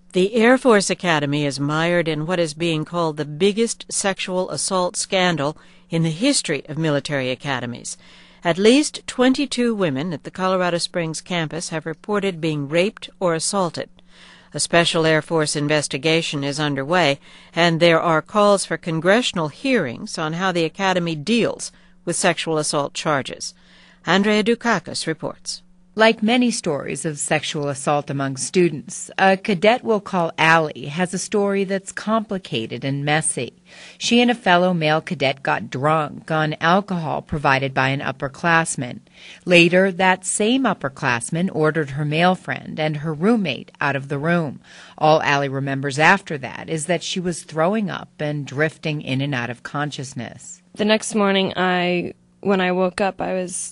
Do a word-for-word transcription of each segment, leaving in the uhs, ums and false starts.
The Air Force Academy is mired in what is being called the biggest sexual assault scandal in the history of military academies. At least twenty-two women at the Colorado Springs campus have reported being raped or assaulted. A special Air Force investigation is underway, and there are calls for congressional hearings on how the Academy deals with sexual assault charges. Andrea Dukakis reports. Like many stories of sexual assault among students, a cadet we'll call Allie has a story that's complicated and messy. She and a fellow male cadet got drunk on alcohol provided by an upperclassman. Later, that same upperclassman ordered her male friend and her roommate out of the room. All Allie remembers after that is that she was throwing up and drifting in and out of consciousness. The next morning, I, when I woke up, I was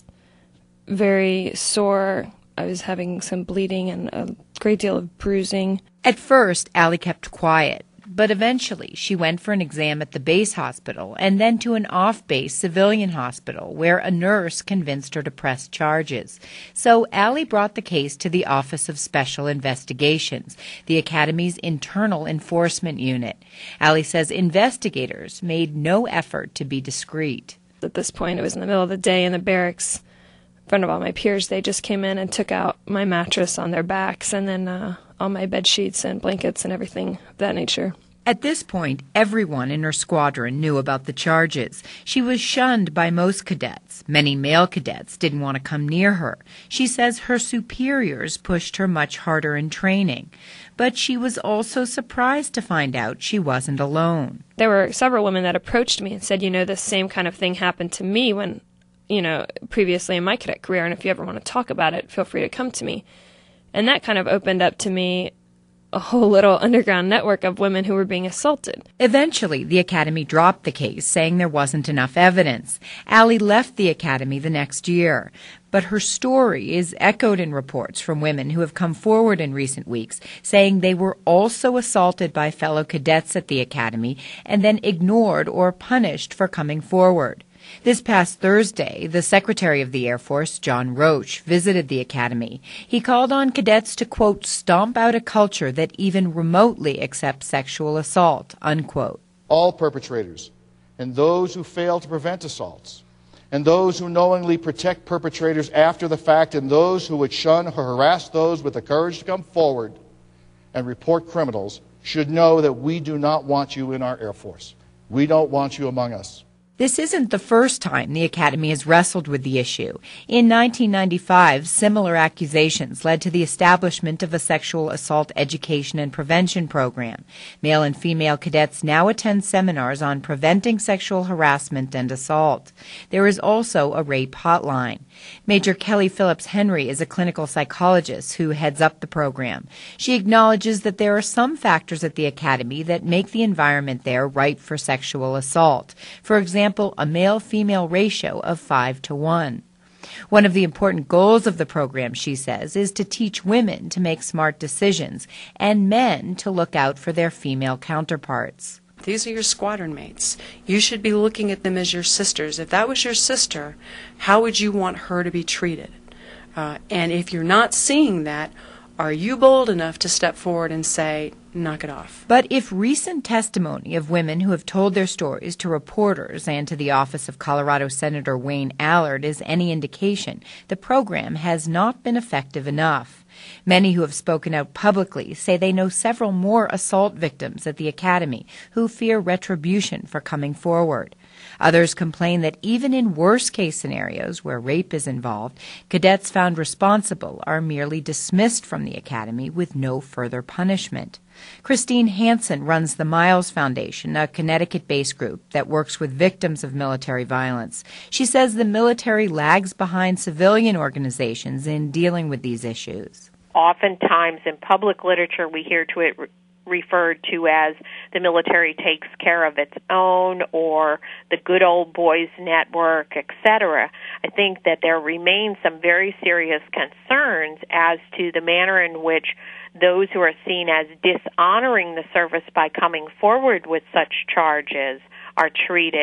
very sore. I was having some bleeding and a great deal of bruising. At first, Allie kept quiet, but eventually she went for an exam at the base hospital and then to an off-base civilian hospital where a nurse convinced her to press charges. So Allie brought the case to the Office of Special Investigations, the Academy's internal enforcement unit. Allie says investigators made no effort to be discreet. At this point, it was in the middle of the day in the barracks. In front of all my peers, they just came in and took out my mattress on their backs and then uh, all my bed sheets and blankets and everything of that nature. At this point, everyone in her squadron knew about the charges. She was shunned by most cadets. Many male cadets didn't want to come near her. She says her superiors pushed her much harder in training. But she was also surprised to find out she wasn't alone. There were several women that approached me and said, you know, this same kind of thing happened to me when you know, previously in my cadet career, and if you ever want to talk about it, feel free to come to me. And that kind of opened up to me a whole little underground network of women who were being assaulted. Eventually, the Academy dropped the case, saying there wasn't enough evidence. Allie left the Academy the next year. But her story is echoed in reports from women who have come forward in recent weeks, saying they were also assaulted by fellow cadets at the Academy and then ignored or punished for coming forward. This past Thursday, the Secretary of the Air Force, John Roche, visited the Academy. He called on cadets to, quote, stomp out a culture that even remotely accepts sexual assault, unquote. All perpetrators and those who fail to prevent assaults and those who knowingly protect perpetrators after the fact and those who would shun or harass those with the courage to come forward and report criminals should know that we do not want you in our Air Force. We don't want you among us. This isn't the first time the Academy has wrestled with the issue. In nineteen ninety-five, similar accusations led to the establishment of a sexual assault education and prevention program. Male and female cadets now attend seminars on preventing sexual harassment and assault. There is also a rape hotline. Major Kelly Phillips Henry is a clinical psychologist who heads up the program. She acknowledges that there are some factors at the Academy that make the environment there ripe for sexual assault. For example, a male-female ratio of five to one. One of the important goals of the program, she says, is to teach women to make smart decisions and men to look out for their female counterparts. These are your squadron mates. You should be looking at them as your sisters. If that was your sister, how would you want her to be treated? Uh, and if you're not seeing that, are you bold enough to step forward and say, knock it off? But if recent testimony of women who have told their stories to reporters and to the office of Colorado Senator Wayne Allard is any indication, the program has not been effective enough. Many who have spoken out publicly say they know several more assault victims at the Academy who fear retribution for coming forward. Others complain that even in worst-case scenarios where rape is involved, cadets found responsible are merely dismissed from the Academy with no further punishment. Christine Hansen runs the Miles Foundation, a Connecticut-based group that works with victims of military violence. She says the military lags behind civilian organizations in dealing with these issues. Oftentimes in public literature we hear to it re- referred to as the military takes care of its own or the good old boys network, et cetera. I think that there remain some very serious concerns as to the manner in which those who are seen as dishonoring the service by coming forward with such charges are treated.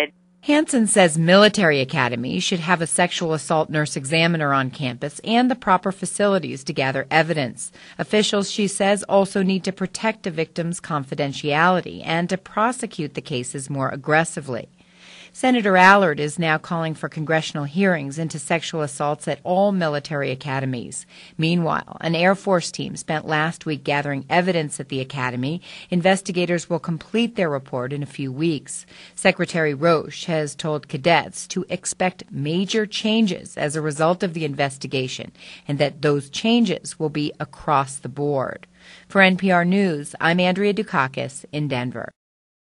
Hansen says military academies should have a sexual assault nurse examiner on campus and the proper facilities to gather evidence. Officials, she says, also need to protect a victim's confidentiality and to prosecute the cases more aggressively. Senator Allard is now calling for congressional hearings into sexual assaults at all military academies. Meanwhile, an Air Force team spent last week gathering evidence at the academy. Investigators will complete their report in a few weeks. Secretary Roche has told cadets to expect major changes as a result of the investigation and that those changes will be across the board. For N P R News, I'm Andrea Dukakis in Denver.